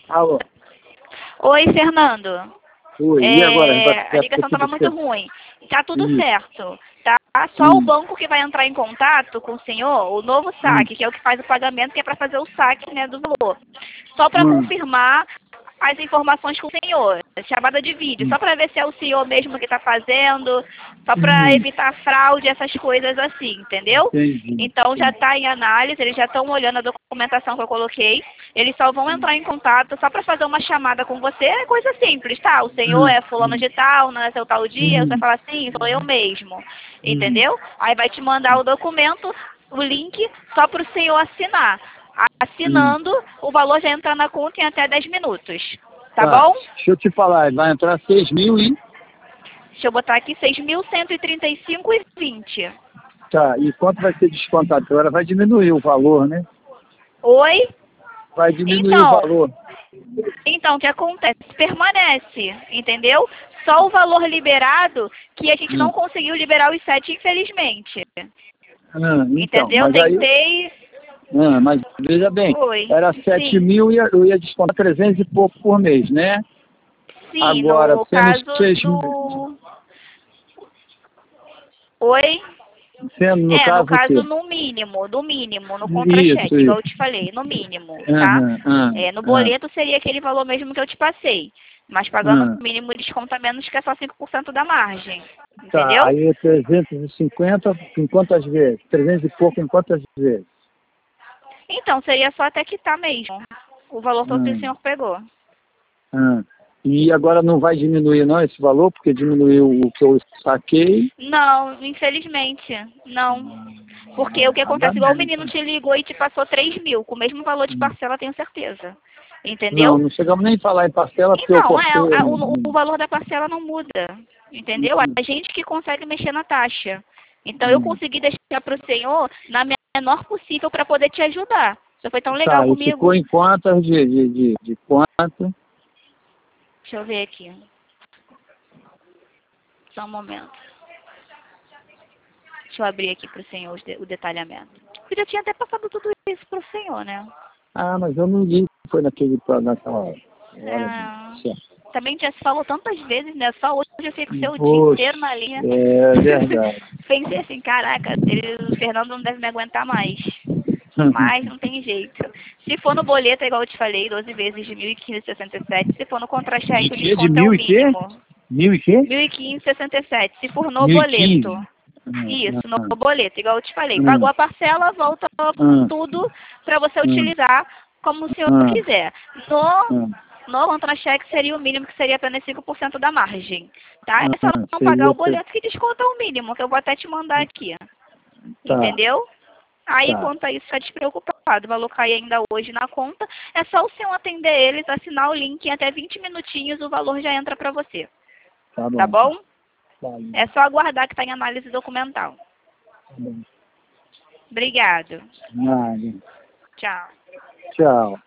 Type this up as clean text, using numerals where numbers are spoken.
Alô? Oi, Fernando. Oi, e agora? A ligação estava muito ruim. Tá tudo Isso. certo, tá? Só o banco que vai entrar em contato com o senhor, o novo saque, que é o que faz o pagamento, que é para fazer o saque, né, do valor. Só para confirmar as informações com o senhor, chamada de vídeo, só para ver se é o senhor mesmo que está fazendo, só para evitar fraude, essas coisas assim, entendeu? Entendi. Então já está em análise, eles já estão olhando a documentação que eu coloquei, eles só vão entrar em contato só para fazer uma chamada com você, é coisa simples, tá? O senhor é fulano de tal, nasceu tal dia, você vai falar assim, sou eu mesmo, entendeu? Aí vai te mandar o documento, o link, só para o senhor assinar. Assinando, o valor já entra na conta em até 10 minutos. Tá bom? Deixa eu te falar, vai entrar 6.000 e... Deixa eu botar aqui 6.135,20. Tá, e quanto vai ser descontado? Agora vai diminuir o valor, né? Oi? Vai diminuir o valor. Então, o que acontece? Permanece, entendeu? Só o valor liberado que a gente não conseguiu liberar os 7, infelizmente. Então, entendeu? mas aí... Tentei... mas veja bem, Oi. era 7.000 e eu ia descontar 300 e pouco por mês, né? Sim, agora, no sendo caso 6 do... Oi? Sendo, no caso, no caso, o quê? no mínimo, no contra-cheque, igual eu te falei, no mínimo, tá? No boleto seria aquele valor mesmo que eu te passei, mas pagando o mínimo desconta menos que é só 5% da margem, entendeu? Tá, aí é 350 em quantas vezes? 300 e pouco em quantas vezes? Então, seria só até quitar mesmo, o valor todo que o senhor pegou. E agora não vai diminuir não esse valor, porque diminuiu o que eu saquei? Não, infelizmente, não. Porque o que acontece, igual o menino te ligou e te passou 3.000, com o mesmo valor de parcela, tenho certeza. Entendeu? Não chegamos nem a falar em parcela, porque eu Então, cortei... o valor da parcela não muda, entendeu? A gente que consegue mexer na taxa. Então, eu consegui deixar para o senhor na menor possível para poder te ajudar. Você foi tão legal e comigo. ficou em quantas de quanto? Deixa eu ver aqui. Só um momento. Deixa eu abrir aqui para o senhor o detalhamento. Eu já tinha até passado tudo isso para o senhor, né? Mas eu não li, foi naquela hora. Também já se falou tantas vezes, né? Só hoje eu fico o seu dia inteiro na linha. É verdade. Pensei assim, caraca, o Fernando não deve me aguentar mais. Mas não tem jeito. Se for no boleto, igual eu te falei, 12 vezes de 1.567. Se for no contra-cheque, o desconto é o mínimo. 1.567. Se for no boleto. Isso, no boleto, igual eu te falei. Pagou a parcela, volta com tudo para você utilizar como o senhor quiser. No contra-cheque seria o mínimo, que seria apenas 5% da margem. Tá? É só não pagar o boleto que desconta o mínimo, que eu vou até te mandar aqui. Entendeu? Aí, quanto a isso, está despreocupado. O valor cai ainda hoje na conta. É só o senhor atender eles, assinar o link, em até 20 minutinhos o valor já entra para você. Tá bom? É só aguardar que está em análise documental. Obrigado. Nada. Tchau. Tchau.